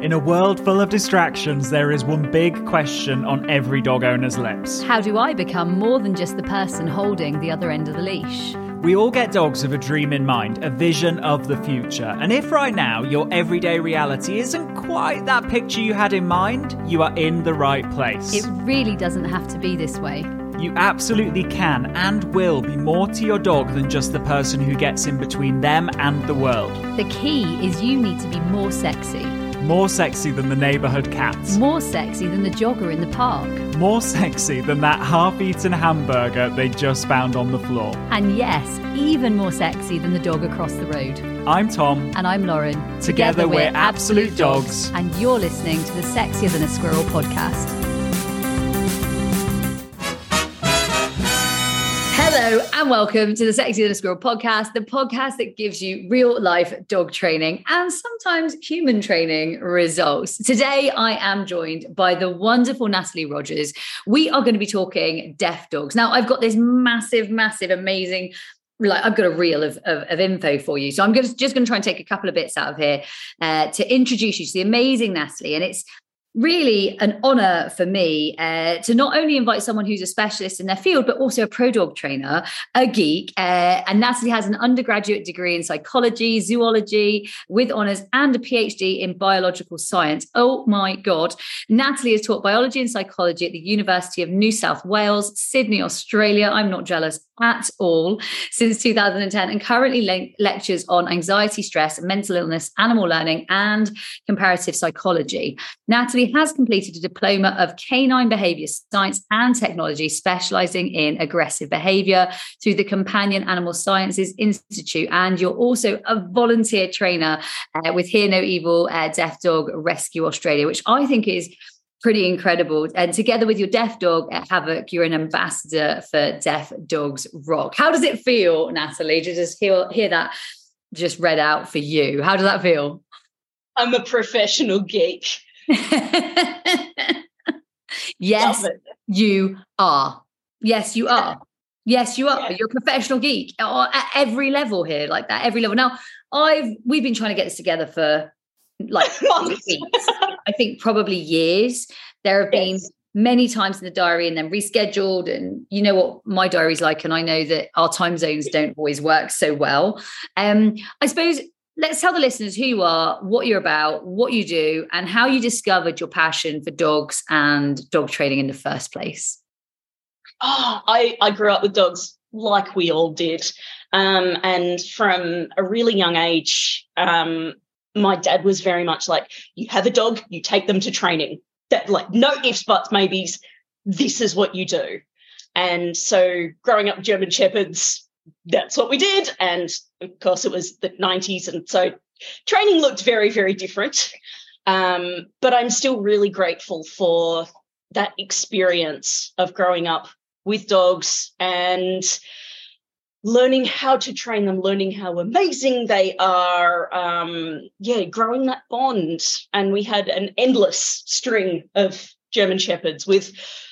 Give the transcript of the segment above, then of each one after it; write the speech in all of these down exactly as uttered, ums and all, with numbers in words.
In a world full of distractions, there is one big question on every dog owner's lips. How do I become more than just the person holding the other end of the leash? We all get dogs with a dream in mind, a vision of the future. And if right now your everyday reality isn't quite that picture you had in mind, you are in the right place. It really doesn't have to be this way. You absolutely can and will be more to your dog than just the person who gets in between them and the world. The key is you need to be more sexy. More sexy than the neighbourhood cat. More sexy than the jogger in the park. More sexy than that half-eaten hamburger they just found on the floor. And yes, even more sexy than the dog across the road. I'm Tom. And I'm Lauren. Together, Together we're, we're Absolute dogs. dogs. And you're listening to the Sexier Than a Squirrel podcast. Hello and welcome to the Sexier Than a Squirrel podcast, the podcast that gives you real life dog training and sometimes human training results. Today, I am joined by the wonderful Natalie Rogers. We are going to be talking deaf dogs. Now, I've got this massive, massive, amazing Like I've got a reel of, of, of info for you. So I'm gonna, just going to try and take a couple of bits out of here uh, to introduce you to the amazing Natalie. And it's really an honor for me uh, to not only invite someone who's a specialist in their field, but also a pro dog trainer, a geek. Uh, and Natalie has an undergraduate degree in psychology, zoology with honors and a PhD in biological science. Oh my God. Natalie has taught biology and psychology at the University of New South Wales, Sydney, Australia. I'm not jealous at all, since two thousand ten, and currently le- lectures on anxiety, stress, mental illness, animal learning, and comparative psychology. Natalie has completed a diploma of canine behavior science and technology, specializing in aggressive behavior through the Companion Animal Sciences Institute. And you're also a volunteer trainer uh, with Hear No Evil uh, Deaf Dog Rescue Australia, which I think is pretty incredible. And together with your deaf dog at Havoc, you're an ambassador for Deaf Dogs Rock. How does it feel, Natalie, to just hear, hear that just read out for you? How does that feel? I'm a professional geek. Yes, you are. Yes, you are. Yes, you are. Yeah. You're a professional geek at every level here, like that, every level. Now, I've we've been trying to get this together for like weeks. I think probably years. There have been yes. many times in the diary and then rescheduled. And you know what my diary's like. And I know that our time zones don't always work so well. Um, I suppose let's tell the listeners who you are, what you're about, what you do, and how you discovered your passion for dogs and dog training in the first place. Oh, I, I grew up with dogs like we all did. Um, and from a really young age, um, my dad was very much like, you have a dog, you take them to training. That, like, no ifs, buts, maybes. This is what you do. And so growing up with German Shepherds, that's what we did. And of course, it was the nineties. And so training looked very, very different. Um, but I'm still really grateful for that experience of growing up with dogs and learning how to train them, learning how amazing they are, um, yeah, growing that bond. And we had an endless string of German Shepherds with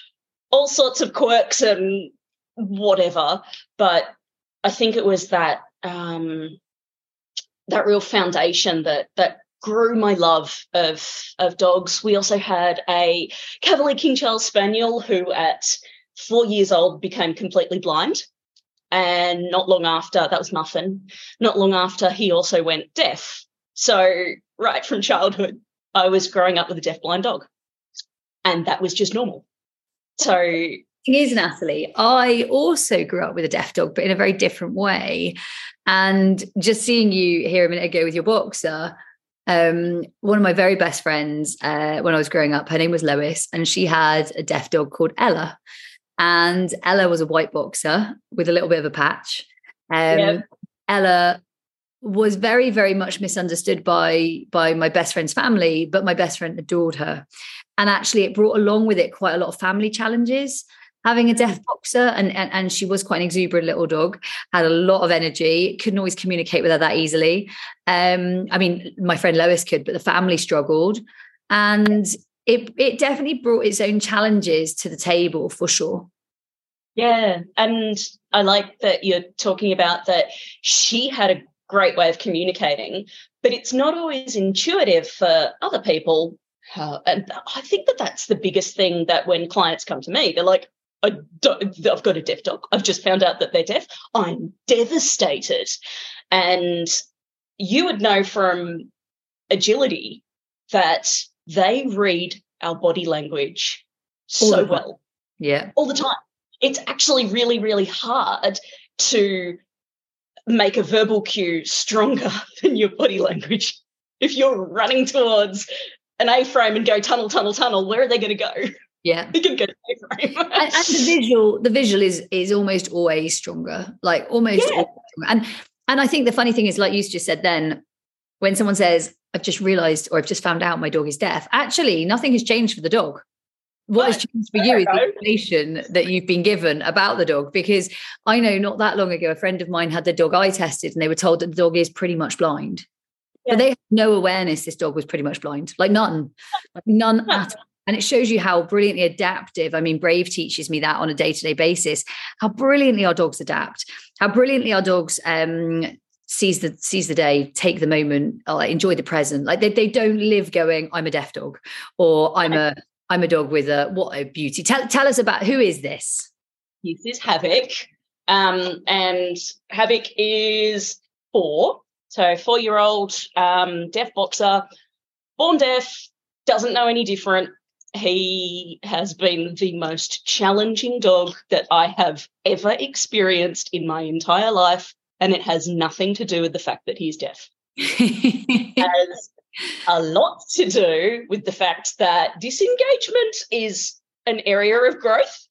all sorts of quirks and whatever. But I think it was that um, that real foundation that that grew my love of, of dogs. We also had a Cavalier King Charles Spaniel who at four years old became completely blind. And not long after, that was Muffin, not long after he also went deaf. So right from childhood, I was growing up with a deaf-blind dog. And that was just normal. So thing is, Natalie, I also grew up with a deaf dog, but in a very different way. And just seeing you here a minute ago with your boxer, um, one of my very best friends uh, when I was growing up, her name was Lois, and she had a deaf dog called Ella. And Ella was a white boxer with a little bit of a patch. Um, yep. Ella was very, very much misunderstood by, by my best friend's family, but my best friend adored her. And actually it brought along with it quite a lot of family challenges. Having a deaf boxer, and, and, and she was quite an exuberant little dog, had a lot of energy, couldn't always communicate with her that easily. Um, I mean, my friend Lois could, but the family struggled. And it it definitely brought its own challenges to the table for sure. Yeah. And I like that you're talking about that she had a great way of communicating, but it's not always intuitive for other people. Uh, and I think that that's the biggest thing, that when clients come to me, they're like, I don't, I've got a deaf dog. I've just found out that they're deaf. I'm devastated. And you would know from Agility that they read our body language so well. Yeah. All the time. It's actually really, really hard to make a verbal cue stronger than your body language. If you're running towards an A-frame and go tunnel, tunnel, tunnel, where are they going to go? Yeah. They can go to A-frame. and, and the visual, the visual is is almost always stronger, like almost yeah. always stronger. And and I think the funny thing is, like you just said then, when someone says, I've just realized or I've just found out my dog is deaf, actually nothing has changed for the dog. What right. has changed for you is the information that you've been given about the dog. Because I know not that long ago, a friend of mine had their dog eye tested and they were told that the dog is pretty much blind. Yeah. But they had no awareness this dog was pretty much blind, like none, like none at all. And it shows you how brilliantly adaptive. I mean, Brave teaches me that on a day-to-day basis, how brilliantly our dogs adapt, how brilliantly our dogs um, seize the seize the day, take the moment, uh, enjoy the present. Like they, they don't live going, I'm a deaf dog, or I'm a I'm a dog with a, what a beauty. Tell, tell us about, who is this? This is Havoc. Um, and Havoc is four. So four-year-old um, deaf boxer, born deaf, doesn't know any different. He has been the most challenging dog that I have ever experienced in my entire life, and it has nothing to do with the fact that he's deaf. It has a lot to do with the fact that disengagement is an area of growth.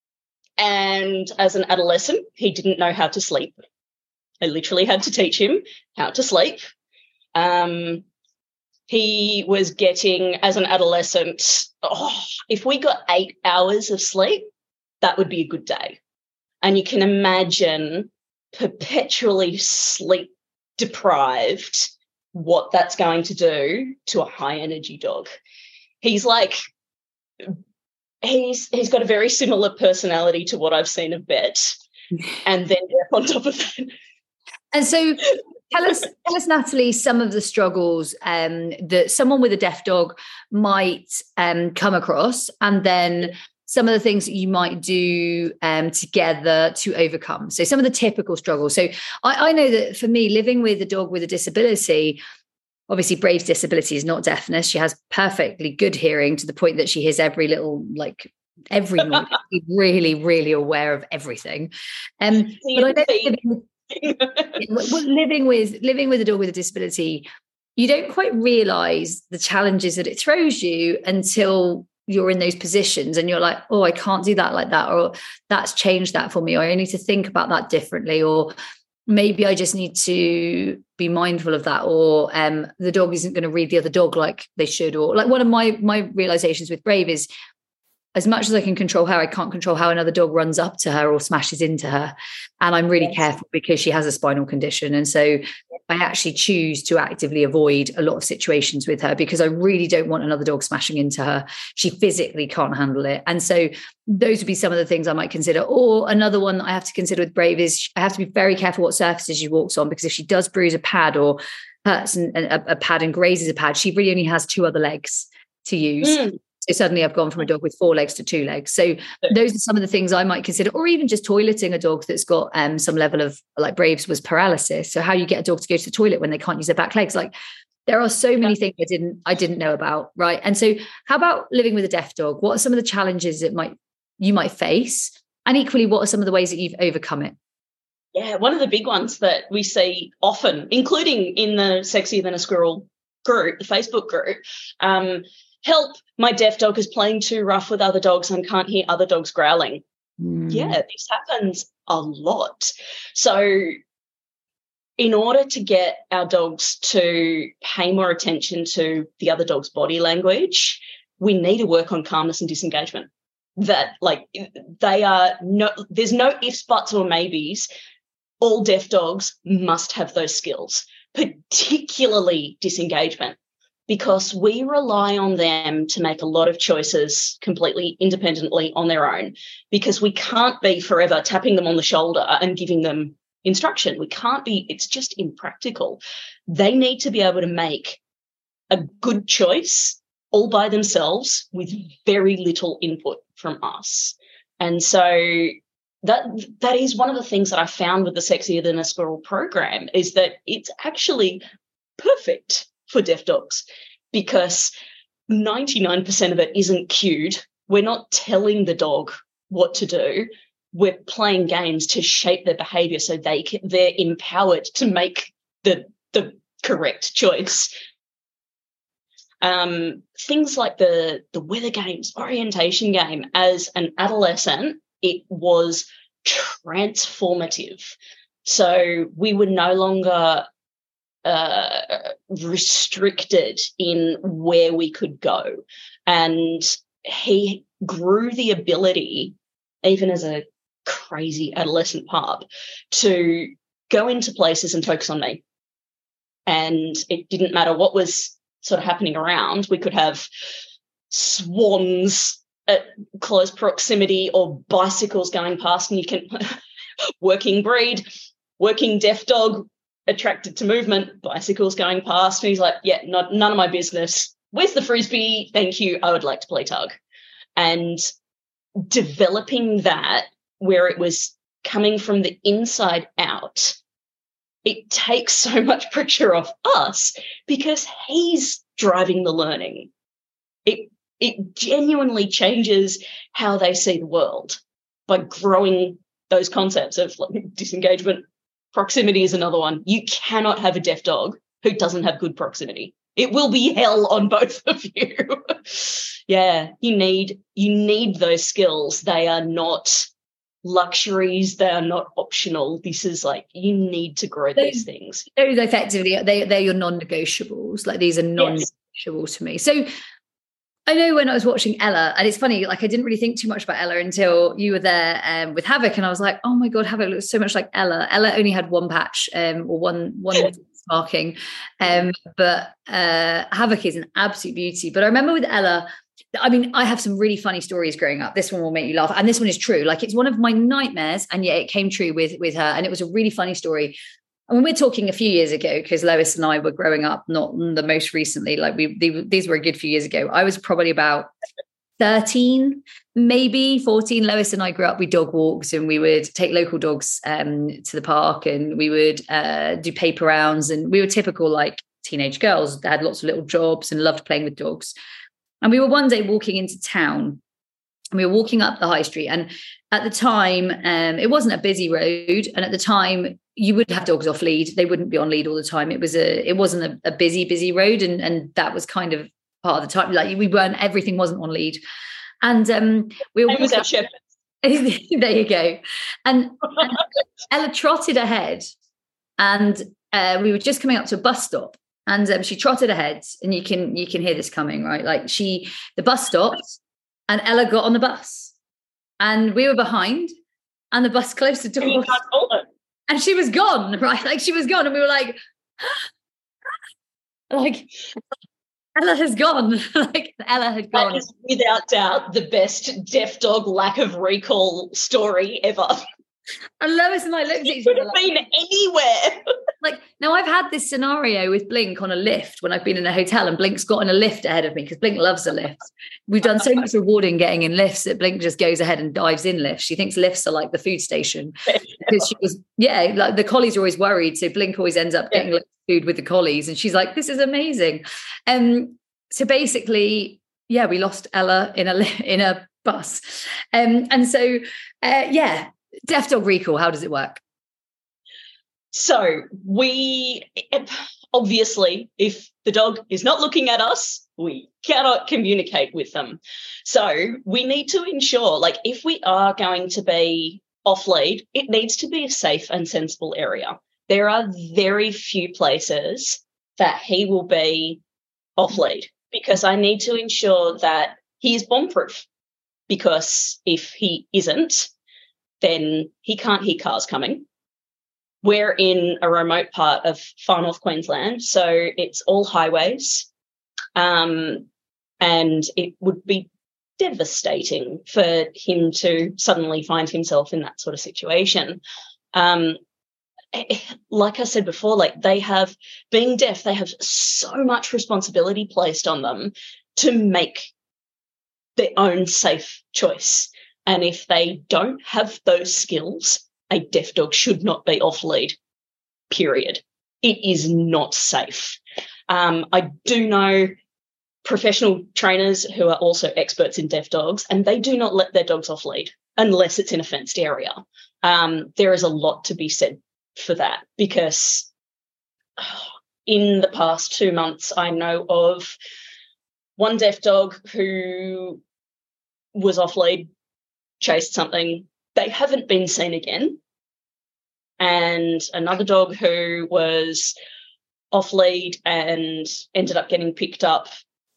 And as an adolescent, he didn't know how to sleep. I literally had to teach him how to sleep. Um, he was getting, as an adolescent, oh, if we got eight hours of sleep, that would be a good day. And you can imagine perpetually sleep deprived, what that's going to do to a high energy dog. He's like, he's he's got a very similar personality to what I've seen of Bet, and then on top of that. And so tell us, tell us, Natalie, some of the struggles um, that someone with a deaf dog might um, come across, and then some of the things that you might do um, together to overcome. So some of the typical struggles. So I, I know that for me, living with a dog with a disability, obviously Brave's disability is not deafness. She has perfectly good hearing to the point that she hears every little, like every noise. She's really, really aware of everything. Um, but I know living with, living with living with a dog with a disability, you don't quite realize the challenges that it throws you until you're in those positions and you're like, oh, I can't do that like that, or that's changed that for me, or I need to think about that differently, or maybe I just need to be mindful of that, or um, the dog isn't going to read the other dog like they should, or like one of my my realizations with Brave is, as much as I can control her, I can't control how another dog runs up to her or smashes into her. And I'm really yes. careful because she has a spinal condition. And so I actually choose to actively avoid a lot of situations with her because I really don't want another dog smashing into her. She physically can't handle it. And so those would be some of the things I might consider. Or another one that I have to consider with Brave is I have to be very careful what surfaces she walks on, because if she does bruise a pad or hurts an, a, a pad and grazes a pad, she really only has two other legs to use. Mm. So suddenly I've gone from a dog with four legs to two legs. So those are some of the things I might consider, or even just toileting a dog that's got um, some level of, like Brave's was paralysis. So how you get a dog to go to the toilet when they can't use their back legs. Like there are so many things I didn't, I didn't know about. Right. And so how about living with a deaf dog? What are some of the challenges that might, you might face? And equally, what are some of the ways that you've overcome it? Yeah. One of the big ones that we see often, including in the Sexier Than a Squirrel group, the Facebook group, um, help, my deaf dog is playing too rough with other dogs and can't hear other dogs growling. Mm. Yeah, this happens a lot. So in order to get our dogs to pay more attention to the other dog's body language, we need to work on calmness and disengagement. That, like, they are no, there's no ifs, buts, or maybes. All deaf dogs must have those skills, particularly disengagement, because we rely on them to make a lot of choices completely independently on their own, because we can't be forever tapping them on the shoulder and giving them instruction. We can't be, it's just impractical. They need to be able to make a good choice all by themselves with very little input from us. And so that that is one of the things that I found with the Sexier Than a Squirrel program, is that it's actually perfect for deaf dogs, because ninety-nine percent of it isn't cued. We're not telling the dog what to do. We're playing games to shape their behavior so they can, they're empowered to make the, the correct choice. Um, things like the, the weather games, orientation game, as an adolescent, it was transformative. So we were no longer uh, restricted in where we could go. And he grew the ability, even as a crazy adolescent pup, to go into places and focus on me. And it didn't matter what was sort of happening around. We could have swans at close proximity or bicycles going past, and you can working breed, working deaf dog, attracted to movement, bicycles going past. And he's like, yeah, not, none of my business. Where's the Frisbee? Thank you. I would like to play tug. And developing that where it was coming from the inside out, it takes so much pressure off us because he's driving the learning. It it genuinely changes how they see the world by growing those concepts of like, disengagement. Proximity is another one. You cannot have a deaf dog who doesn't have good proximity. It will be hell on both of you. Yeah, you need you need those skills. They are not luxuries. They are not optional. This is like, you need to grow those, these things. Those effectively, they, they're your non-negotiables. Like, these are non-negotiable yes. to me. So I know when I was watching Ella, and it's funny, like I didn't really think too much about Ella until you were there um, with Havoc, and I was like, oh my God, Havoc looks so much like Ella. Ella only had one patch um, or one one marking, um, but uh, Havoc is an absolute beauty. But I remember with Ella, I mean, I have some really funny stories growing up. This one will make you laugh, and this one is true. Like, it's one of my nightmares, and yet it came true with with her, and it was a really funny story. I mean, we're talking a few years ago, because Lois and I were growing up, not the most recently, like we, they, these were a good few years ago. I was probably about thirteen, maybe fourteen. Lois and I grew up, we dog walks, and we would take local dogs um, to the park, and we would uh, do paper rounds. And we were typical like teenage girls that had lots of little jobs and loved playing with dogs. And we were one day walking into town, and we were walking up the high street. And at the time, um, it wasn't a busy road. And at the time, you would have dogs off lead. They wouldn't be on lead all the time. It was a, it wasn't a, a busy, busy road. And, and that was kind of part of the time. Like, we weren't, everything wasn't on lead. And um, we were was our shepherd. There you go. And, and Ella trotted ahead, and uh, we were just coming up to a bus stop. And um, she trotted ahead, and you can you can hear this coming, right? Like, she, the bus stopped, and Ella got on the bus, and we were behind, and the bus closed the door, and she was gone, right? Like, she was gone, and we were like, like Ella has gone, like Ella had gone. That is without doubt the best deaf dog lack of recall story ever. And Lois and I looked at each other. Could have like, been anywhere. Like, now I've had this scenario with Blink on a lift when I've been in a hotel, and Blink's got in a lift ahead of me, because Blink loves a lift. We've done so much rewarding getting in lifts that Blink just goes ahead and dives in lifts. She thinks lifts are like the food station, because she was, yeah, like the collies are always worried. So Blink always ends up getting yeah. food with the collies, and she's like, this is amazing. Um, so basically, yeah, we lost Ella in a in a bus, um, and so uh, yeah. Deaf dog recall, how does it work? So we, obviously, if the dog is not looking at us, we cannot communicate with them. So we need to ensure, like, if we are going to be off lead, it needs to be a safe and sensible area. There are very few places that he will be off lead, because I need to ensure that he is bomb proof, because if he isn't, then he can't hear cars coming. We're in a remote part of far north Queensland, so it's all highways, um, and it would be devastating for him to suddenly find himself in that sort of situation. Um, like I said before, like they have, being deaf, they have so much responsibility placed on them to make their own safe choice. And if they don't have those skills, a deaf dog should not be off lead, period. It is not safe. Um, I do know professional trainers who are also experts in deaf dogs, and they do not let their dogs off lead unless it's in a fenced area. Um, there is a lot to be said for that, because in the past two months, I know of one deaf dog who was off lead, chased something. They haven't been seen again. And another dog who was off lead and ended up getting picked up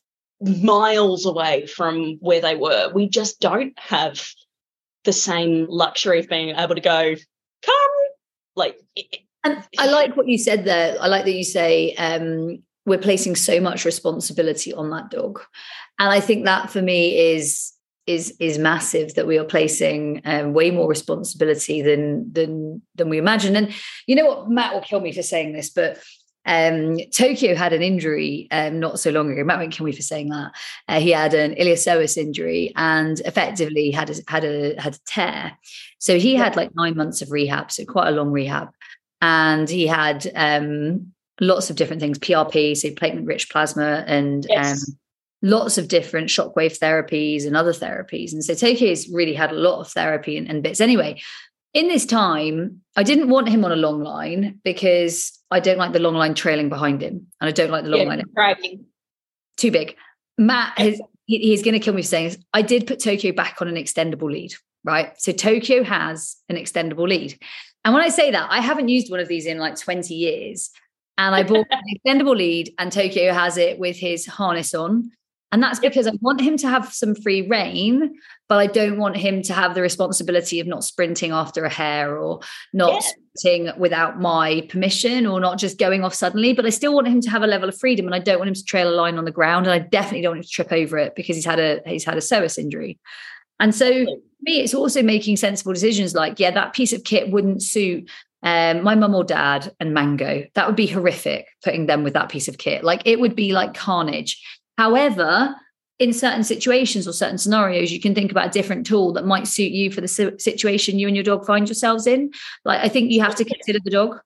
miles away from where they were. We just don't have the same luxury of being able to go, come, like. And I like what you said there. I like that you say um, we're placing so much responsibility on that dog. And I think that for me is is is massive, that we are placing um, way more responsibility than than than we imagine. And you know what, Matt will kill me for saying this, but um, Tokyo had an injury um, not so long ago. Matt won't kill me for saying that. Uh, he had an iliopsoas injury and effectively had a, had a had a tear. So he had like nine months of rehab, so quite a long rehab. And he had um, lots of different things, P R P, so platelet-rich plasma, and yes. um, lots of different shockwave therapies and other therapies. And so Tokyo's really had a lot of therapy and, and bits. Anyway, in this time, I didn't want him on a long line because I don't like the long line trailing behind him. And I don't like the long yeah, line. Dragging. Too big. Matt, has, he, he's going to kill me for saying this. I did put Tokyo back on an extendable lead, right? So Tokyo has an extendable lead. And when I say that, I haven't used one of these in like twenty years. And I bought an extendable lead, and Tokyo has it with his harness on. And that's because I want him to have some free rein, but I don't want him to have the responsibility of not sprinting after a hare, or not yeah. sprinting without my permission, or not just going off suddenly. But I still want him to have a level of freedom, and I don't want him to trail a line on the ground. And I definitely don't want him to trip over it because he's had a he's had a psoas injury. And so for me, it's also making sensible decisions like, yeah, that piece of kit wouldn't suit um, my mum or dad and Mango. That would be horrific, putting them with that piece of kit. Like, it would be like carnage. However, in certain situations or certain scenarios, you can think about a different tool that might suit you for the situation you and your dog find yourselves in. Like, I think you have to consider the dog.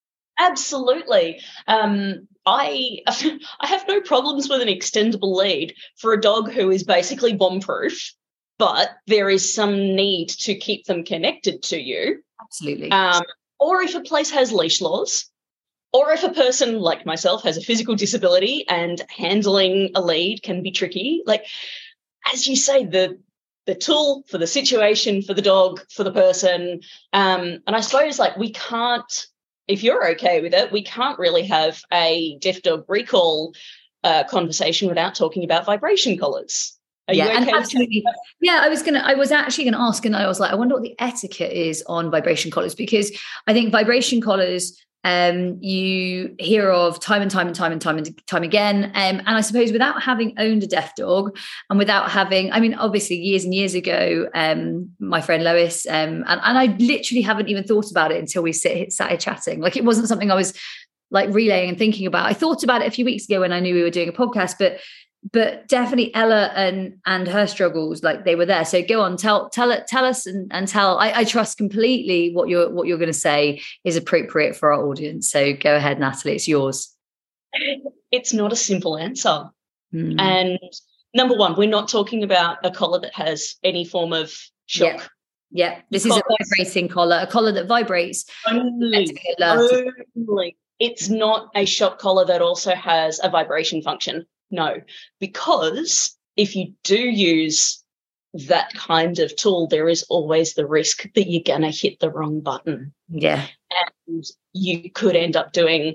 Absolutely. Um, I I have no problems with an extendable lead for a dog who is basically bomb-proof, but there is some need to keep them connected to you. Absolutely. Um, or if a place has leash laws, or if a person like myself has a physical disability and handling a lead can be tricky. Like, as you say, the the tool for the situation, for the dog, for the person. Um, and I suppose, like, we can't, if you're okay with it, we can't really have a deaf dog recall uh, conversation without talking about vibration collars. Are yeah, you okay? And absolutely. Yeah, I was gonna. I was actually going to ask, and I was like, I wonder what the etiquette is on vibration collars, because I think vibration collars, um, you hear of time and time and time and time and time again. Um, and I suppose without having owned a deaf dog, and without having, I mean, obviously years and years ago, um, my friend Lois, um, and, and I literally haven't even thought about it until we sit sat here chatting. Like, it wasn't something I was like relaying and thinking about. I thought about it a few weeks ago when I knew we were doing a podcast, but But definitely Ella and and her struggles, like, they were there. So go on, tell tell it, tell us and, and tell. I, I trust completely what you're what you're going to say is appropriate for our audience. So go ahead, Natalie, it's yours. It's not a simple answer. Hmm. And number one, we're not talking about a collar that has any form of shock. Yeah, yeah. This is a vibrating collar, a collar that vibrates. Only, only. It's not a shock collar that also has a vibration function. No, because if you do use that kind of tool, there is always the risk that you're going to hit the wrong button. Yeah. And you could end up doing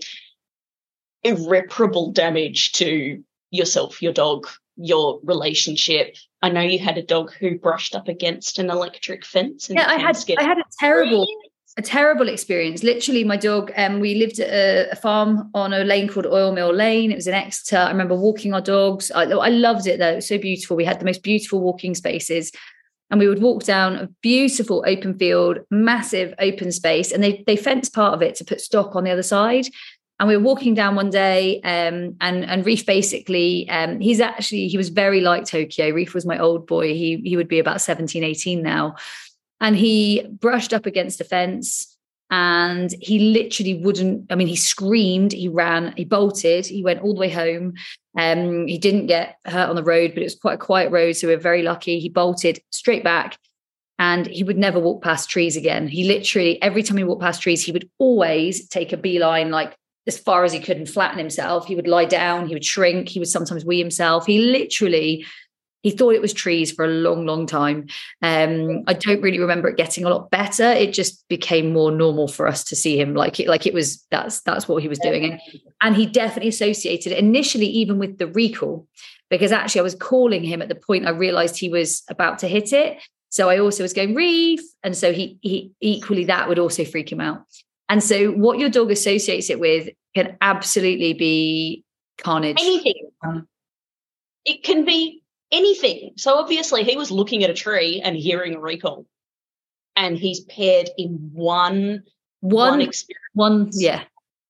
irreparable damage to yourself, your dog, your relationship. I know you had a dog who brushed up against an electric fence. And yeah, I had I had a terrible a terrible experience. Literally, my dog, um, we lived at a, a farm on a lane called Oil Mill Lane. It was in Exeter. I remember walking our dogs. I, I loved it, though. It was so beautiful. We had the most beautiful walking spaces. and we would walk down a beautiful open field, massive open space, and they they fenced part of it to put stock on the other side. And we were walking down one day, um, and and Reef basically, um, he's actually he was very like Tokyo. Reef was my old boy. He he would be about seventeen, eighteen now, and he brushed up against a fence. And he literally wouldn't, I mean, he screamed, he ran, he bolted, he went all the way home. Um, he didn't get hurt on the road, but it was quite a quiet road. So we were very lucky. He bolted straight back, and he would never walk past trees again. He literally, every time he walked past trees, he would always take a beeline, like as far as he could, and flatten himself. He would lie down, he would shrink, he would sometimes wee himself. He literally, he thought it was trees for a long, long time. Um, I don't really remember it getting a lot better. It just became more normal for us to see him like it, like it was, that's, that's what he was doing. And, and he definitely associated it initially, even with the recall, because actually I was calling him at the point I realized he was about to hit it. So I also was going Reef. And so he, he equally, that would also freak him out. And so what your dog associates it with can absolutely be carnage. Anything. Um, it can be anything. So obviously he was looking at a tree and hearing a recall, and he's paired in one one, one experience. One, yeah.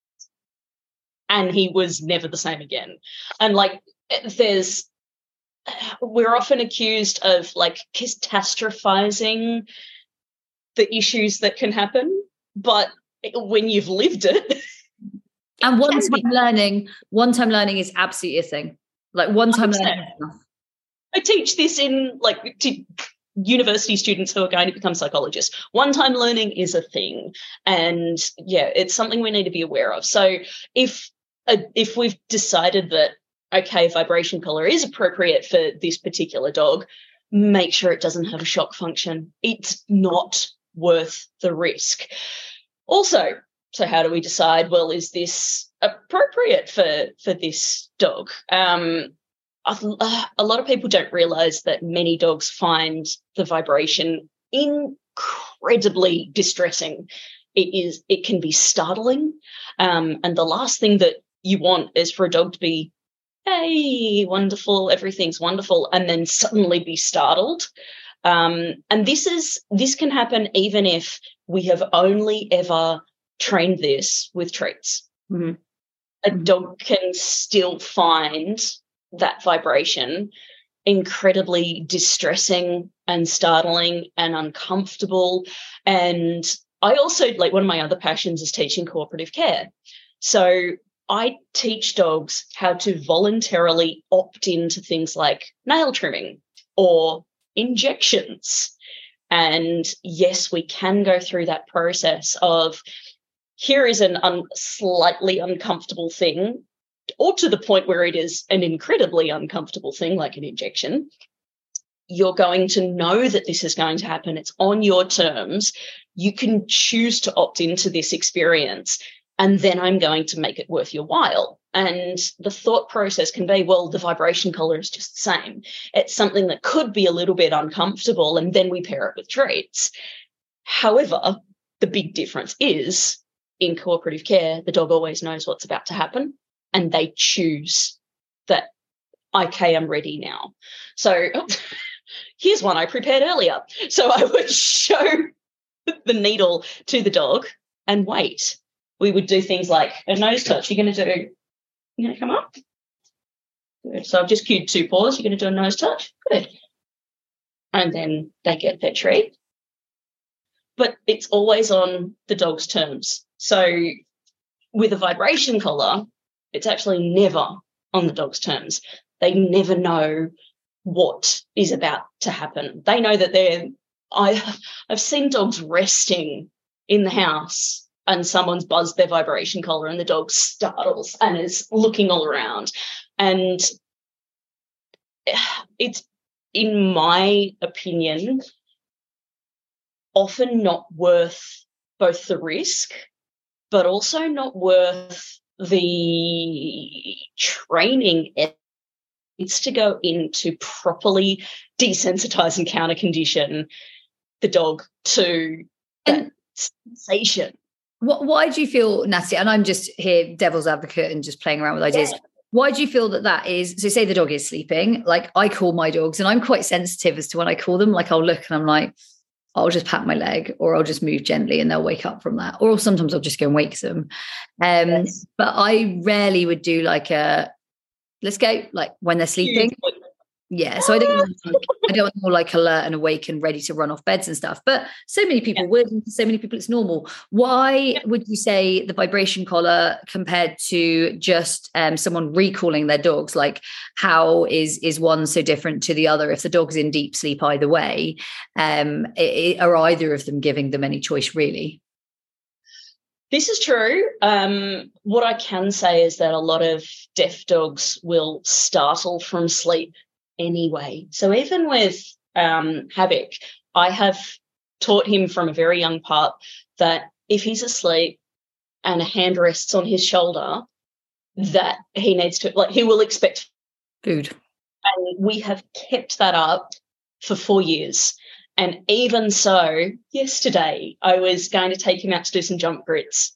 And he was never the same again. And like there's, we're often accused of like catastrophizing the issues that can happen, but when you've lived it. And one time be- learning, one time learning is absolutely a thing. Like one time learning is enough. I teach this in like to university students who are going to become psychologists. One-time learning is a thing, and yeah, it's something we need to be aware of. So if uh, if we've decided that okay, vibration collar is appropriate for this particular dog, make sure it doesn't have a shock function. It's not worth the risk. Also, so how do we decide? Well, is this appropriate for for this dog? Um, A lot of people don't realise that many dogs find the vibration incredibly distressing. It is, it can be startling, um, and the last thing that you want is for a dog to be, hey, wonderful, everything's wonderful, and then suddenly be startled. Um, and this is this can happen even if we have only ever trained this with treats. Mm-hmm. A dog can still find that vibration incredibly distressing and startling and uncomfortable. And I also, like, one of my other passions is teaching cooperative care. So I teach dogs how to voluntarily opt into things like nail trimming or injections. And yes, we can go through that process of here is an un- slightly uncomfortable thing, or to the point where it is an incredibly uncomfortable thing like an injection. You're going to know that this is going to happen. It's on your terms. You can choose to opt into this experience, and then I'm going to make it worth your while. And the thought process can be, well, the vibration collar is just the same. It's something that could be a little bit uncomfortable, and then we pair it with treats. However, the big difference is in cooperative care, the dog always knows what's about to happen, and they choose that, okay, I'm ready now. So oh, here's one I prepared earlier. So I would show the needle to the dog and wait. We would do things like a nose touch. You're going to do, you're going to come up? Good. So I've just cued two paws. You're going to do a nose touch? Good. And then they get their treat. But it's always on the dog's terms. So with a vibration collar, it's actually never on the dog's terms. They never know what is about to happen. They know that they're, I, I've seen dogs resting in the house and someone's buzzed their vibration collar and the dog startles and is looking all around. And it's, in my opinion, often not worth both the risk, but also not worth the training it's to go in to properly desensitize and counter condition the dog to that sensation. What, why do you feel, Nasty, and I'm just here devil's advocate and just playing around with ideas, Yeah. Why do you feel that that is? So say the dog is sleeping, like I call my dogs and I'm quite sensitive as to when I call them, like I'll look and I'm like, I'll just pat my leg or I'll just move gently and they'll wake up from that. Or sometimes I'll just go and wake them. Um, yes. But I rarely would do like a, let's go, like when they're sleeping. Yeah, so I don't want them, I don't want them all like alert and awake and ready to run off beds and stuff. But so many people yeah. would, and for so many people it's normal. Why yeah. would you say the vibration collar compared to just um, someone recalling their dogs? Like, how is is one so different to the other? If the dog's in deep sleep either way, um, it, it, are either of them giving them any choice really? This is true. Um, what I can say is that a lot of deaf dogs will startle from sleep anyway. So even with um, Havoc, I have taught him from a very young pup that if he's asleep and a hand rests on his shoulder, that he needs to, like, he will expect food. And we have kept that up for four years. And even so, yesterday I was going to take him out to do some jump grits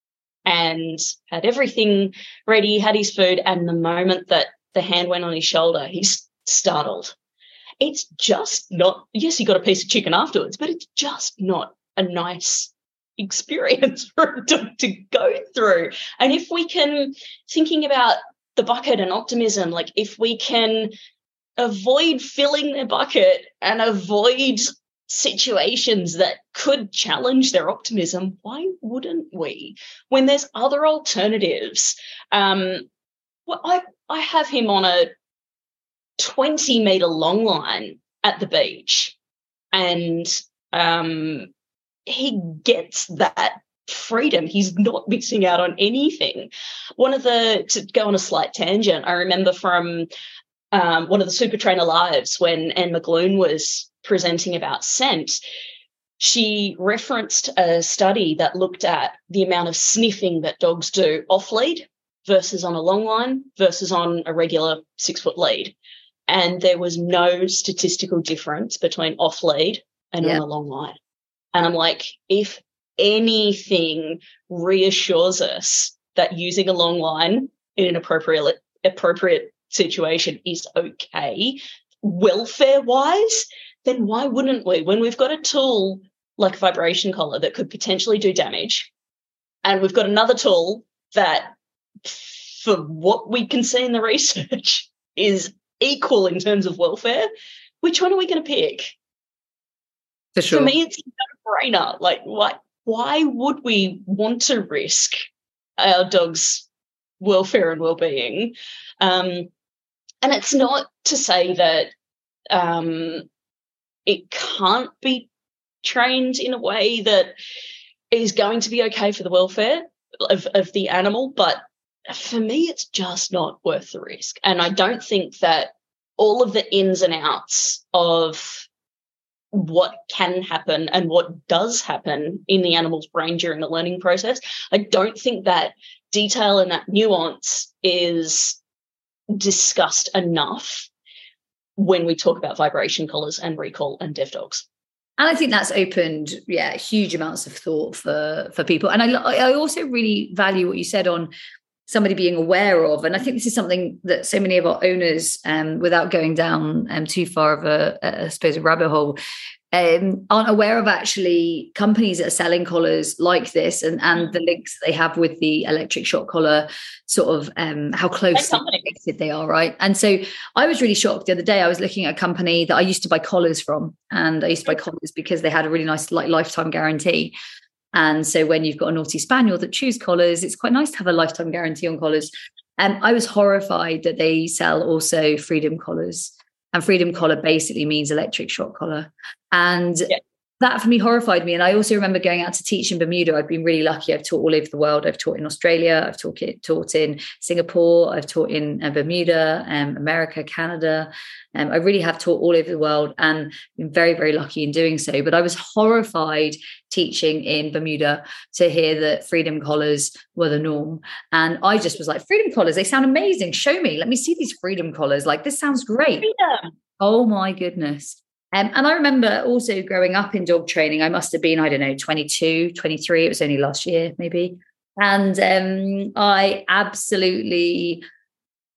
and had everything ready, had his food, and the moment that the hand went on his shoulder, he's startled. It's just not, yes, he got a piece of chicken afterwards, but it's just not a nice experience for a dog to go through. And if we can, thinking about the bucket and optimism, like if we can avoid filling their bucket and avoid situations that could challenge their optimism, why wouldn't we? When there's other alternatives. Um, well, I, I have him on a twenty metre long line at the beach, and um, he gets that freedom. He's not missing out on anything. One of the, to go on a slight tangent, I remember from um, one of the Super Trainer Lives when Anne McGloon was presenting about scent, she referenced a study that looked at the amount of sniffing that dogs do off lead versus on a long line versus on a regular six foot lead. And there was no statistical difference between off lead and yeah. on a long line. And I'm like, if anything reassures us that using a long line in an appropriate appropriate situation is okay, welfare-wise, then why wouldn't we? When we've got a tool like a vibration collar that could potentially do damage, and we've got another tool that, for what we can see in the research, is equal in terms of welfare, which one are we going to pick? For sure. For me, it's a no-brainer. Like, why, why would we want to risk our dog's welfare and well-being? Um, and it's not to say that um, it can't be trained in a way that is going to be okay for the welfare of, of the animal, but for me, it's just not worth the risk. And I don't think that all of the ins and outs of what can happen and what does happen in the animal's brain during the learning process, I don't think that detail and that nuance is discussed enough when we talk about vibration collars and recall and deaf dogs. And I think that's opened, yeah, huge amounts of thought for, for people. And I, I also really value what you said on somebody being aware of, and I think this is something that so many of our owners, um, without going down um, too far of a, a, I suppose, a rabbit hole, um, aren't aware of actually companies that are selling collars like this, and, and the links they have with the electric shock collar, sort of um, how close they are, right? And so I was really shocked the other day. I was looking at a company that I used to buy collars from, and I used to buy collars because they had a really nice like lifetime guarantee. And so when you've got a naughty spaniel that chews collars, it's quite nice to have a lifetime guarantee on collars. And um, I was horrified that they sell also Freedom collars. And Freedom collar basically means electric shock collar. And yeah. that for me horrified me. And I also remember going out to teach in Bermuda. I've been really lucky. I've taught all over the world. I've taught in Australia. I've taught, taught in Singapore. I've taught in uh, Bermuda, um, America, Canada. Um, I really have taught all over the world and been very, very lucky in doing so. But I was horrified teaching in Bermuda to hear that Freedom collars were the norm. And I just was like, Freedom collars, they sound amazing. Show me. Let me see these Freedom collars. Like, this sounds great. Freedom. Oh, my goodness. Um, and I remember also growing up in dog training, I must have been, I don't know, twenty-two, twenty-three. It was only last year, maybe. And um, I absolutely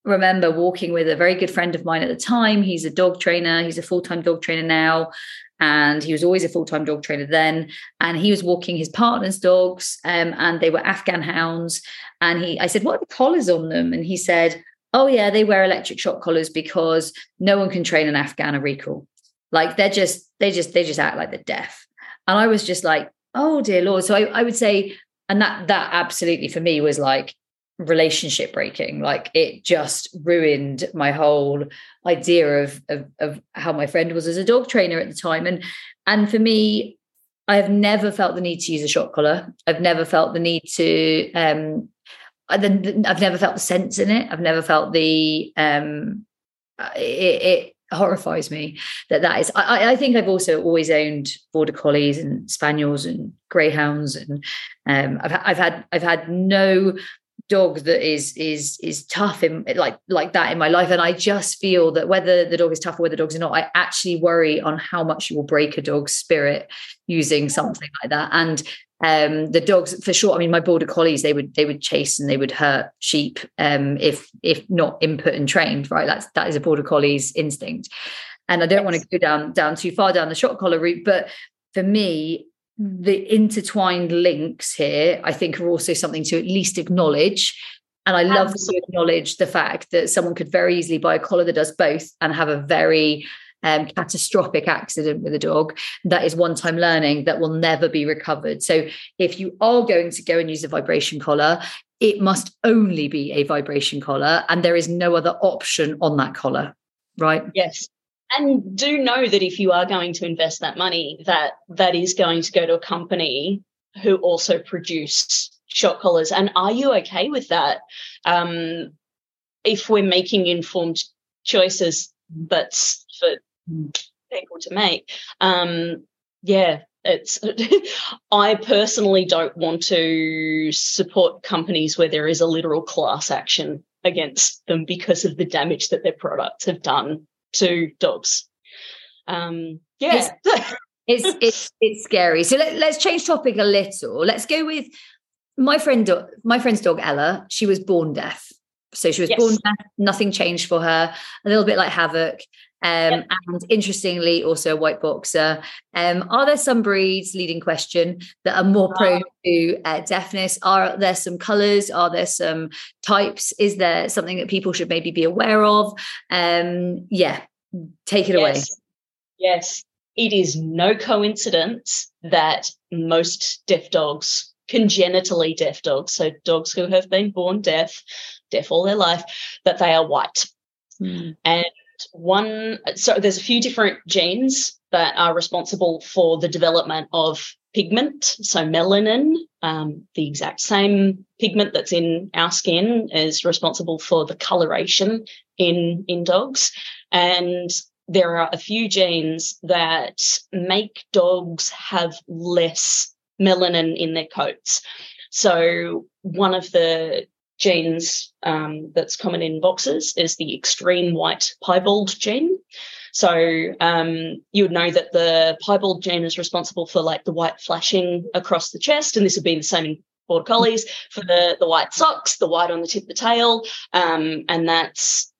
remember walking with a very good friend of mine at the time. He's a dog trainer. He's a full-time dog trainer now. And he was always a full-time dog trainer then. And he was walking his partner's dogs, um, and they were Afghan hounds. And he, I said, what are the collars on them? And he said, oh yeah, they wear electric shock collars because no one can train an Afghan a recall. Like they're just, they just, they just act like they're deaf. And I was just like, oh dear Lord. So I, I would say, and that, that absolutely for me was like relationship breaking. Like it just ruined my whole idea of, of, of how my friend was as a dog trainer at the time. And, and for me, I have never felt the need to use a shock collar. I've never felt the need to, um, I've never felt the sense in it. I've never felt the, um, it, it horrifies me that that is, I, I think I've also always owned border collies and spaniels and greyhounds. And um, I've, I've had, I've had no dog that is, is, is tough in like, like that in my life. And I just feel that whether the dog is tough or whether the dog's not, I actually worry on how much you will break a dog's spirit using something like that. And Um, the dogs, for sure. I mean, my border collies, they would they would chase and they would hurt sheep um, if if not input and trained. Right, that's that is a border collie's instinct. And I don't yes. want to go down down too far down the shock collar route, but for me, the intertwined links here, I think, are also something to at least acknowledge. And I love Absolutely. to acknowledge the fact that someone could very easily buy a collar that does both and have a very Um, catastrophic accident with a dog. That is one-time learning that will never be recovered. So if you are going to go and use a vibration collar, it must only be a vibration collar and there is no other option on that collar, right? Yes. And do know that if you are going to invest that money, that that is going to go to a company who also produce shock collars. And are you okay with that? Um, if we're making informed choices, but for people to make. Um, yeah, it's. I personally don't want to support companies where there is a literal class action against them because of the damage that their products have done to dogs. Um, yeah, it's it's, it's it's scary. So let, let's change topic a little. Let's go with my friend. My friend's dog Ella. She was born deaf. So she was yes. born deaf. Nothing changed for her. A little bit like Havoc. Um, yep. And interestingly, also a white boxer. Um, are there some breeds, leading question, that are more prone to uh, deafness? Are there some colours? Are there some types? Is there something that people should maybe be aware of? Um, yeah, take it yes. away. Yes, it is no coincidence that most deaf dogs, congenitally deaf dogs, so dogs who have been born deaf, deaf all their life, that they are white. Mm. And one, so there's a few different genes that are responsible for the development of pigment. So melanin, um, the exact same pigment that's in our skin, is responsible for the coloration in, in dogs. And there are a few genes that make dogs have less melanin in their coats. So one of the genes um, that's common in boxers is the extreme white piebald gene. So um, you would know that the piebald gene is responsible for like the white flashing across the chest, and this would be the same in border collies for the, the white socks, the white on the tip of the tail, um, and that's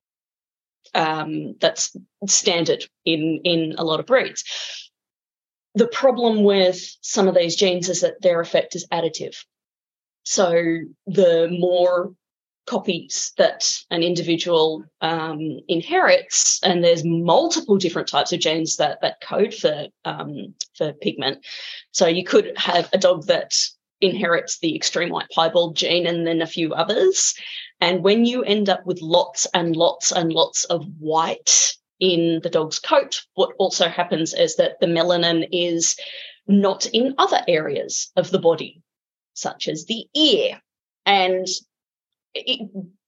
um, that's standard in in a lot of breeds. The problem with some of these genes is that their effect is additive. So the more copies that an individual um, inherits, and there's multiple different types of genes that that code for um, for pigment. So you could have a dog that inherits the extreme white piebald gene and then a few others. And when you end up with lots and lots and lots of white in the dog's coat, what also happens is that the melanin is not in other areas of the body, such as the ear. And it,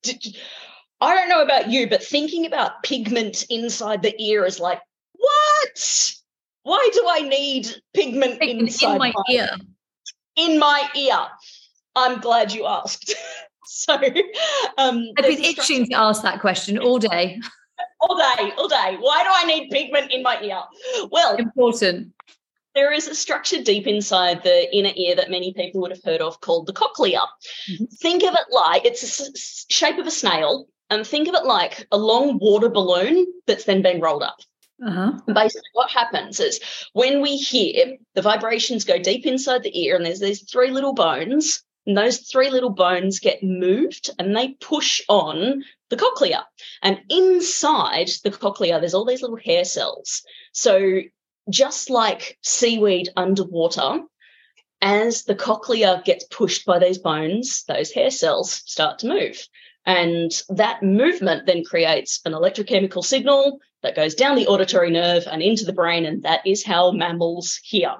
I don't know about you, but thinking about pigment inside the ear is like, what? Why do I need pigment, pigment inside in my, my ear? In my ear. I'm glad you asked. So um, I've been itching to ask that question all day. All day, all day. Why do I need pigment in my ear? Well, important. There is a structure deep inside the inner ear that many people would have heard of called the cochlea. Mm-hmm. Think of it like it's a s- shape of a snail, and think of it like a long water balloon that's then been rolled up. Uh-huh. Basically, what happens is when we hear, the vibrations go deep inside the ear, and there's these three little bones, and those three little bones get moved and they push on the cochlea. And inside the cochlea, there's all these little hair cells. So just like seaweed underwater, as the cochlea gets pushed by these bones, those hair cells start to move. And that movement then creates an electrochemical signal that goes down the auditory nerve and into the brain, and that is how mammals hear.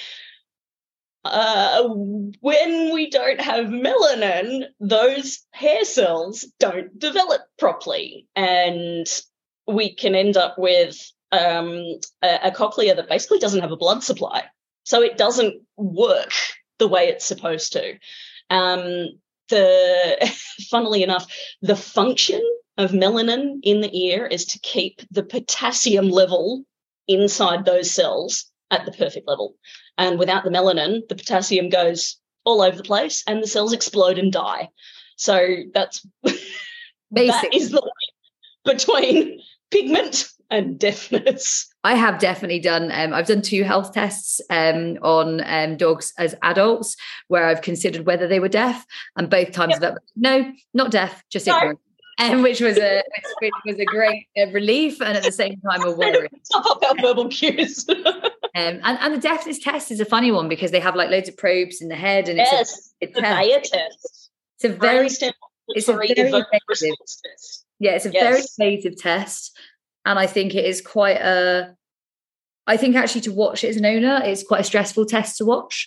Uh, when we don't have melanin, those hair cells don't develop properly, and we can end up with um, a, a cochlea that basically doesn't have a blood supply. So it doesn't work the way it's supposed to. Um, the funnily enough, the function of melanin in the ear is to keep the potassium level inside those cells at the perfect level. And without the melanin, the potassium goes all over the place and the cells explode and die. So that's that is the link between pigment and deafness. I have definitely done, um, I've done two health tests um, on um, dogs as adults where I've considered whether they were deaf, and both times yep. I've no, not deaf, just no. ignorant. Um, which was a which was a great uh, relief and at the same time a worry. Top up our verbal cues. um, and, and the deafness test is a funny one because they have like loads of probes in the head, and it's yes, a, it's a Bayer test. It's a very it's a very invasive, yeah, it's a yes. very invasive test, and I think it is quite a. I think actually to watch it as an owner, it's quite a stressful test to watch.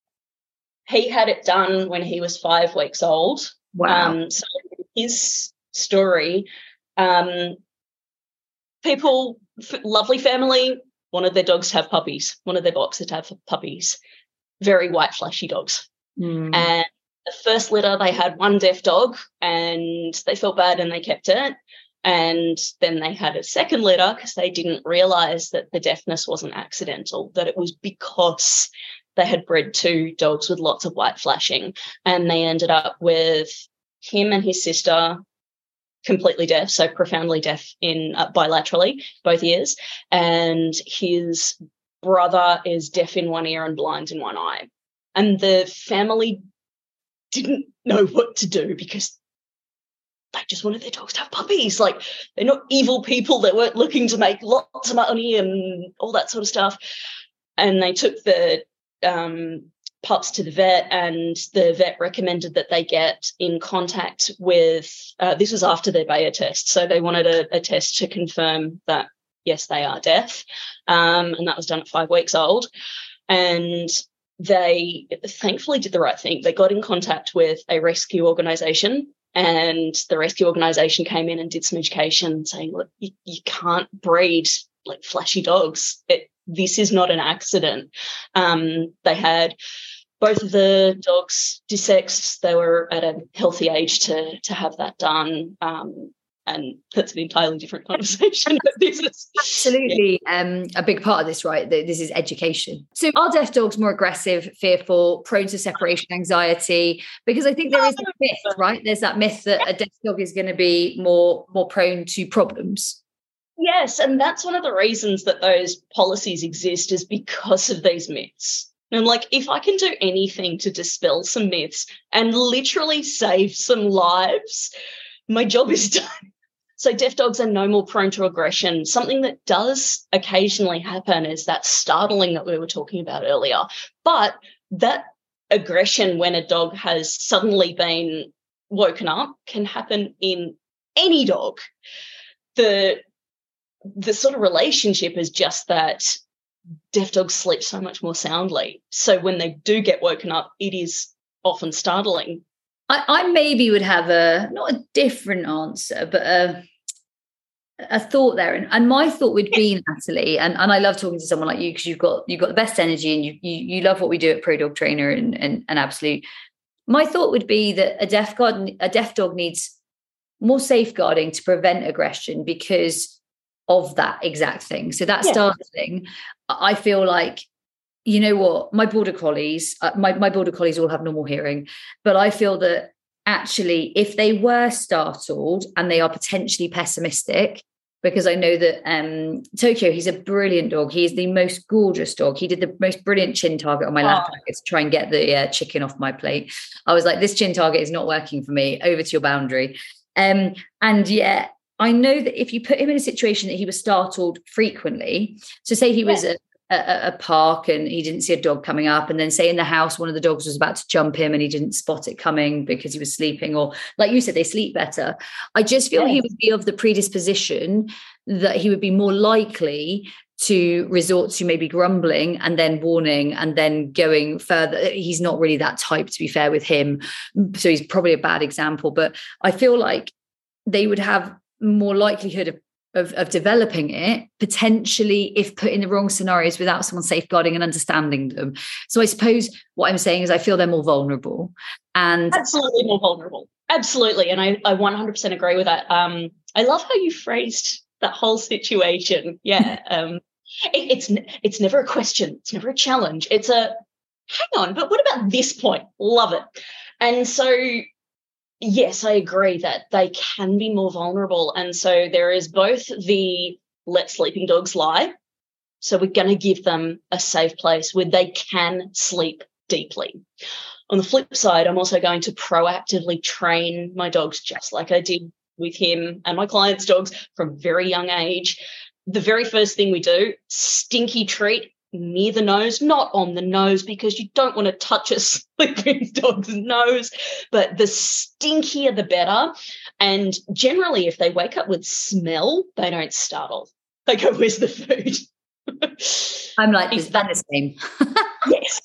He had it done when he was five weeks old. Wow. Um, so his story, um, people, f- lovely family, wanted their dogs to have puppies, wanted their boxer to have puppies, very white, flashy dogs. Mm. And the first litter, they had one deaf dog and they felt bad and they kept it. And then they had a second litter because they didn't realise that the deafness wasn't accidental, that it was because they had bred two dogs with lots of white flashing, and they ended up with him and his sister completely deaf, so profoundly deaf in uh, bilaterally, both ears, and his brother is deaf in one ear and blind in one eye. And the family didn't know what to do because they just wanted their dogs to have puppies. Like, they're not evil people. They weren't looking to make lots of money and all that sort of stuff. And they took the um, pups to the vet, and the vet recommended that they get in contact with, uh, this was after their Bayer test, so they wanted a, a test to confirm that, yes, they are deaf, um, and that was done at five weeks old. And they thankfully did the right thing. They got in contact with a rescue organisation, and the rescue organisation came in and did some education saying, look, you, you can't breed like flashy dogs. It, this is not an accident. Um, they had both of the dogs desexed. They were at a healthy age to, to have that done. Um, and that's an entirely different conversation. But this is absolutely yeah. um, a big part of this, right? This is education. So are deaf dogs more aggressive, fearful, prone to separation anxiety? Because I think there is a myth, right? There's that myth that a deaf dog is going to be more, more prone to problems. Yes, and that's one of the reasons that those policies exist, is because of these myths. And like, if I can do anything to dispel some myths and literally save some lives, my job is done. So deaf dogs are no more prone to aggression. Something that does occasionally happen is that startling that we were talking about earlier. But that aggression, when a dog has suddenly been woken up, can happen in any dog. The The sort of relationship is just that deaf dogs sleep so much more soundly. So when they do get woken up, it is often startling. I, I maybe would have a, not a different answer, but a, a thought there. And, and my thought would be, Natalie, and, and I love talking to someone like you because you've got you've got the best energy and you you, you love what we do at Pro Dog Trainer and, and, and Absolute. My thought would be that a deaf dog, a deaf dog needs more safeguarding to prevent aggression because of that exact thing. So that yeah. startling, I feel like, you know what, my border collies, uh, my, my border collies all have normal hearing, but I feel that actually, if they were startled and they are potentially pessimistic, because I know that um, Tokyo, he's a brilliant dog. He's the most gorgeous dog. He did the most brilliant chin target on my oh. lap to try and get the uh, chicken off my plate. I was like, this chin target is not working for me. Over to your boundary. Um, and yet I know that if you put him in a situation that he was startled frequently, so say he was yeah. at a, a park and he didn't see a dog coming up, and then say in the house one of the dogs was about to jump him and he didn't spot it coming because he was sleeping, or like you said, they sleep better. I just feel yeah. he would be of the predisposition that he would be more likely to resort to maybe grumbling and then warning and then going further. He's not really that type, to be fair with him, so he's probably a bad example, but I feel like they would have more likelihood of, of, of developing it potentially if put in the wrong scenarios without someone safeguarding and understanding them. So I suppose what I'm saying is I feel they're more vulnerable. And absolutely more vulnerable. Absolutely. And I, I one hundred percent agree with that. Um, I love how you phrased that whole situation. Yeah. um, it, it's, it's never a question. It's never a challenge. It's a, hang on, but what about this point? Love it. And so yes, I agree that they can be more vulnerable. And so there is both the let sleeping dogs lie. So we're going to give them a safe place where they can sleep deeply. On the flip side, I'm also going to proactively train my dogs, just like I did with him and my clients' dogs from a very young age. The very first thing we do, stinky treat near the nose, not on the nose because you don't want to touch a sleeping dog's nose, but the stinkier the better. And generally, if they wake up with smell, they don't startle. They go, where's the food? I'm like, is that the same? Yes.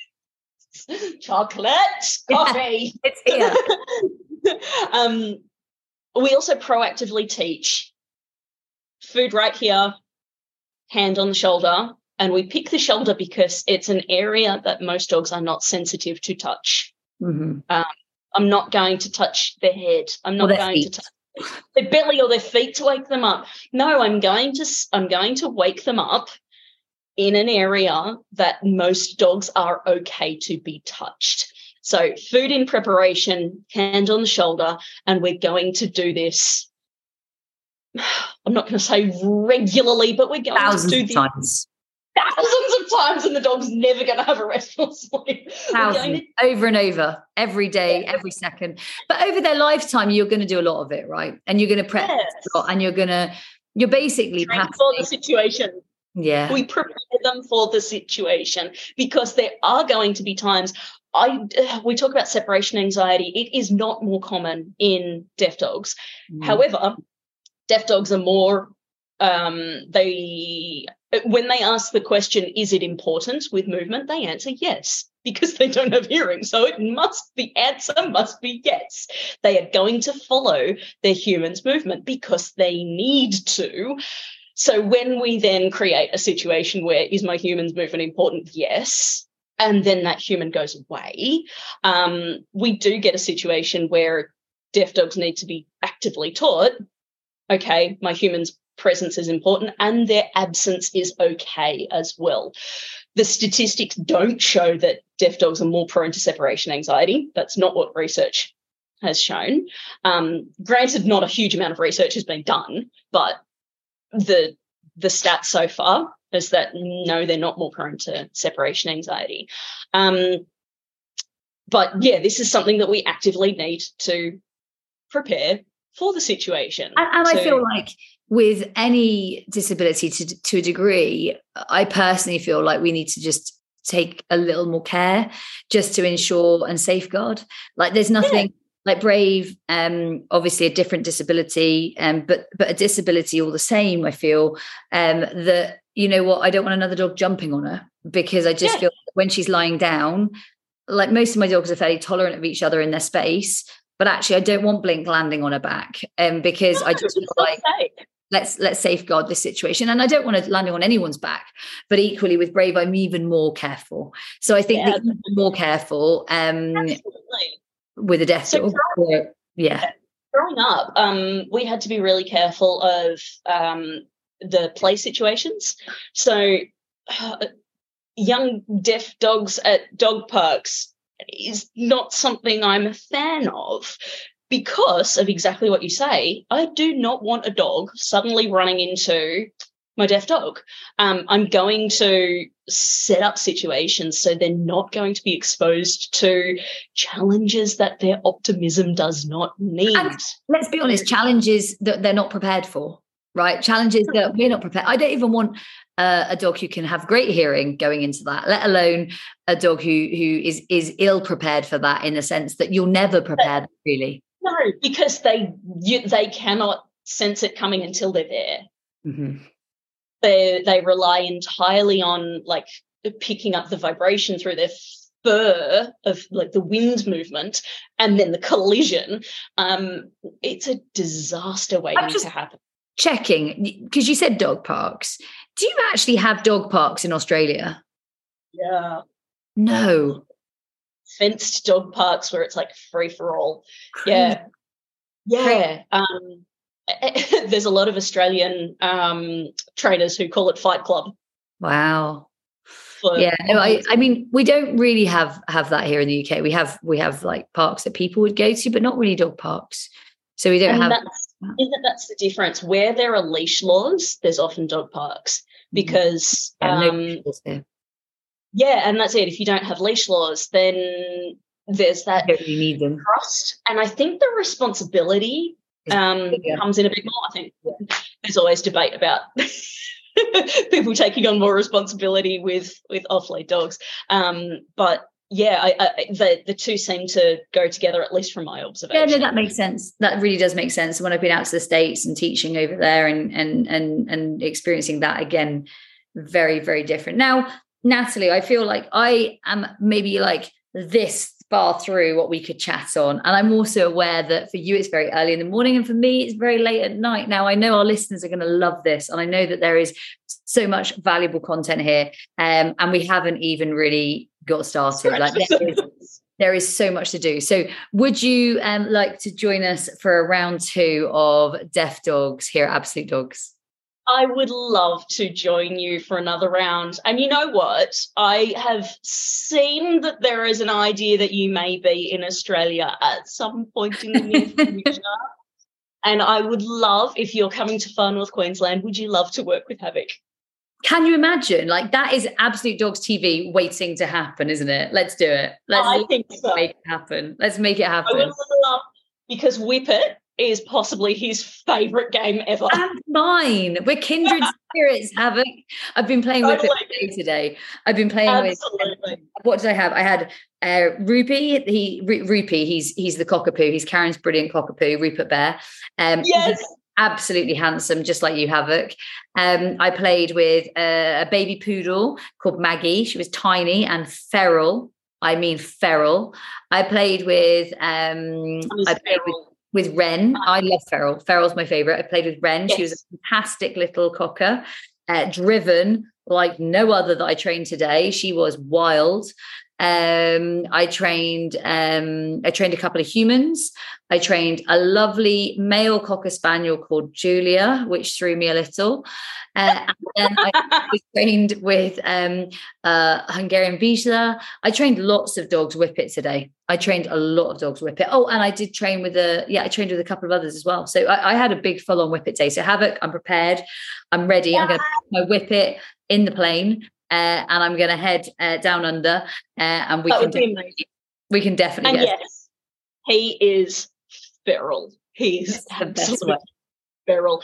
Chocolate, coffee. Yeah, it's here. um, we also proactively teach food right here, hand on the shoulder. And we pick the shoulder because it's an area that most dogs are not sensitive to touch. Mm-hmm. Um, I'm not going to touch their head. I'm not going feet. to touch their belly or their feet to wake them up. No, I'm going to I'm going to wake them up in an area that most dogs are okay to be touched. So food in preparation, hand on the shoulder, and we're going to do this. I'm not going to say regularly, but we're going Thousands to do of this. Times. Thousands of times, and the dog's never going to have a restful sleep. Thousands, to- over and over, every day, yeah. every second. But over their lifetime, you're going to do a lot of it, right? And you're going to prep yes. a lot, and you're going to, you're basically train for the situation. Yeah, we prepare them for the situation because there are going to be times. I uh, we talk about separation anxiety. It is not more common in deaf dogs. Mm. However, deaf dogs are more. Um, they when they ask the question, is it important with movement? They answer yes, because they don't have hearing. So it must, the answer must be yes. They are going to follow their human's movement because they need to. So when we then create a situation where is my human's movement important? Yes. And then that human goes away. Um, we do get a situation where deaf dogs need to be actively taught, okay, my human's presence is important and their absence is okay as well. The statistics don't show that deaf dogs are more prone to separation anxiety. That's not what research has shown. Um, granted, not a huge amount of research has been done, but the the stats so far is that no, they're not more prone to separation anxiety. Um, but yeah, this is something that we actively need to prepare for the situation. And, and so, I feel like with any disability to to a degree, I personally feel like we need to just take a little more care just to ensure and safeguard. Like there's nothing yeah. like Brave, um, obviously a different disability, um, but but a disability all the same, I feel, um, that, you know what, I don't want another dog jumping on her because I just yeah. feel like when she's lying down, like most of my dogs are fairly tolerant of each other in their space, but actually I don't want Blink landing on her back, um, because no, I just feel like safe. let's let's safeguard this situation. And I don't want it landing on anyone's back, but equally with Brave, I'm even more careful. So I think yeah. that even more careful um, with a deaf so dog. Growing, or, yeah. Growing up, um, we had to be really careful of um, the play situations. So uh, young deaf dogs at dog parks, is not something I'm a fan of because of exactly what you say. I do not want a dog suddenly running into my deaf dog. Um, I'm going to set up situations so they're not going to be exposed to challenges that their optimism does not need. And let's be honest, challenges that they're not prepared for, right? Challenges that we're not prepared. I don't even want uh, a dog who can have great hearing going into that, let alone a dog who who is is ill prepared for that, in the sense that you'll never prepare them, really. No, because they you, they cannot sense it coming until they're there. Mm-hmm. They they rely entirely on like picking up the vibration through their fur of like the wind movement and then the collision. Um, it's a disaster waiting to happen. Checking, because you said dog parks. Do you actually have dog parks in Australia? Yeah. No. Fenced dog parks where it's like free for all. Yeah. Yeah. Um, there's a lot of Australian um, trainers who call it Fight Club. Wow. Yeah, no, I, I mean, we don't really have have that here in the U K. We have we have like parks that people would go to, but not really dog parks. So we don't and have. That's, isn't that's the difference? Where there are leash laws, there's often dog parks because. Yeah, um, no yeah, and that's it. If you don't have leash laws, then there's that you don't really need them. trust, and I think the responsibility um, comes in a bit more. I think there's always debate about. People taking on more responsibility with with off-lead dogs, um, but yeah, I, I, the the two seem to go together, at least from my observation. Yeah, no, that makes sense. That really does make sense. When I've been out to the States and teaching over there, and and and and experiencing that again, very very different. Now, Natalie, I feel like I am maybe like this far through what we could chat on. And I'm also aware that for you, it's very early in the morning. And for me, it's very late at night. Now, I know our listeners are going to love this. And I know that there is so much valuable content here. Um, and we haven't even really got started. Like there is, there is so much to do. So would you um, like to join us for a round two of Deaf Dogs here at Absolute Dogs? I would love to join you for another round. And you know what? I have seen that there is an idea that you may be in Australia at some point in the near future. And I would love, if you're coming to Far North Queensland, would you love to work with Havoc? Can you imagine? Like, that is Absolute Dogs T V waiting to happen, isn't it? Let's do it. Let's I think so. Make it happen. Let's make it happen. I would love, because Whippet is possibly his favourite game ever. And mine. We're kindred spirits, Havoc. I've been playing totally. with it today. I've been playing Absolutely. with. What did I have? I had uh, Rupee. He R- Rupee. He's he's the cockapoo. He's Karen's brilliant cockapoo, Rupert Bear. Um, yes. He's absolutely handsome, just like you, Havoc. Um, I played with uh, a baby poodle called Maggie. She was tiny and feral. I mean feral. I played with. Um, I played with. With Wren. I love Feral. Feral's my favourite. I played with Wren. Yes. She was a fantastic little cocker, uh, driven like no other that I trained today. She was wild. Um, I trained um, I trained a couple of humans. I trained a lovely male cocker spaniel called Julia, which threw me a little. Uh, and then I was trained with um, uh, Hungarian Vizsla. I trained lots of dogs Whippet today. I trained a lot of dogs Whippet. Oh, and I did train with a, yeah, I trained with a couple of others as well. So I, I had a big full on Whippet day. So Havoc, I'm prepared. I'm ready. Yeah. I'm going to put my Whippet in the plane uh, and I'm going to head uh, down under uh, and we that can, definitely, we can definitely and get yes, he is feral. He is absolutely feral.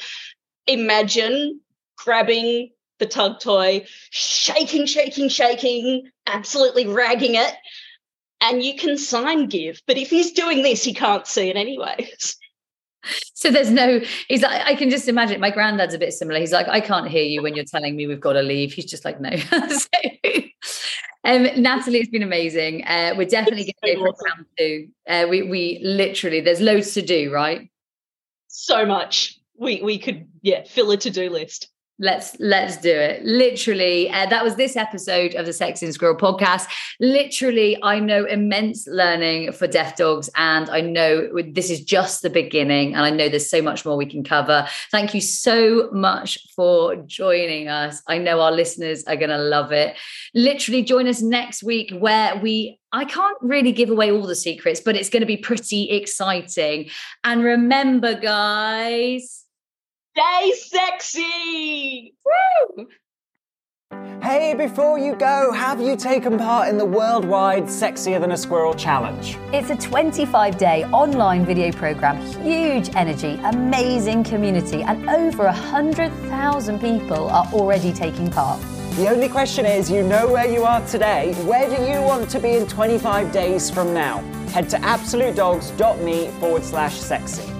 Imagine grabbing the tug toy, shaking, shaking, shaking, absolutely ragging it, and you can sign give. But if he's doing this, he can't see it anyways. So there's no, he's like, I can just imagine, my granddad's a bit similar. He's like, I can't hear you when you're telling me we've got to leave. He's just like, no. so, um, Natalie, it's been amazing. Uh, we're definitely going to go for round two. Uh, we, we literally, there's loads to do, right? So much. We, we could, yeah, fill a to-do list. Let's let's do it. Literally, uh, that was this episode of the Sexy and Squirrel podcast. Literally, I know immense learning for deaf dogs, and I know this is just the beginning, and I know there's so much more we can cover. Thank you so much for joining us. I know our listeners are going to love it. Literally, join us next week where we I can't really give away all the secrets, but it's going to be pretty exciting. And remember, guys, stay sexy! Woo! Hey, before you go, have you taken part in the worldwide Sexier Than a Squirrel challenge? It's a twenty-five day online video program, huge energy, amazing community, and over one hundred thousand people are already taking part. The only question is, you know where you are today. Where do you want to be in twenty-five days from now? Head to absolutedogs.me forward slash sexy.